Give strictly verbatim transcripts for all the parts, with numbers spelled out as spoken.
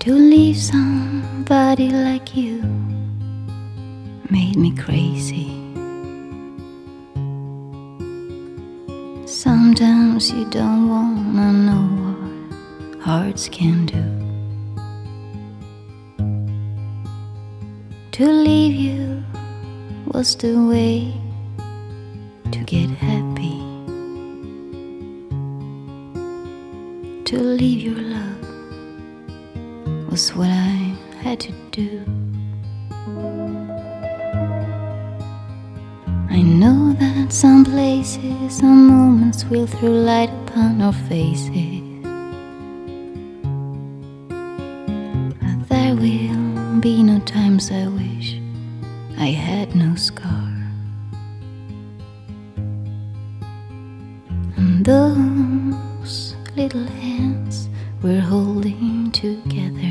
To leave somebody like you made me crazy. Sometimes you don't wanna know what hearts can do. To leave you was the way to get happy. To leave your love was what I had to do. I know that some places, some moments will throw light upon our faces, but there will be no times I wish I had no scar. And those little hands we're holding together,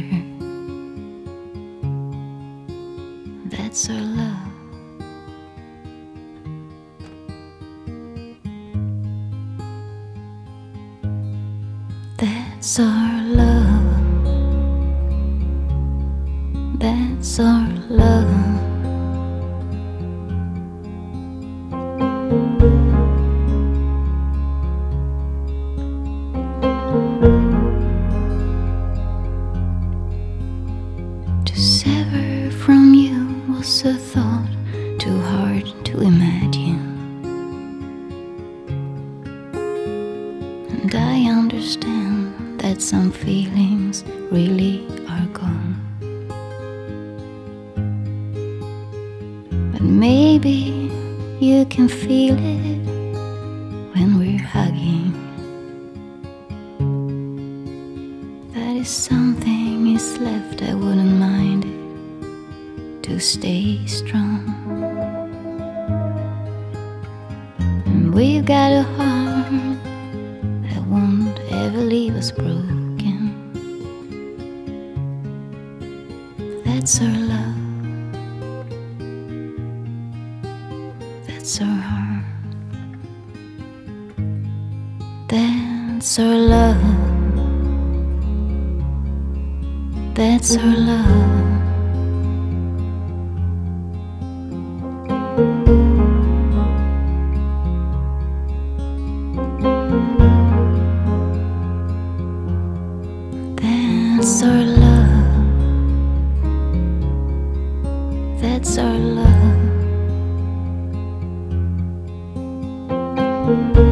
that's our love. That's our love. That's our love. To sever from you was a thought too hard to imagine, and I understand that some feelings really are gone. But maybe you can feel it when we're hugging. That is something is left, I wouldn't mind it, to stay strong. And we've got a heart that won't ever leave us broken. That's our love. That's our heart. That's our love. That's our love. That's our love. That's our love.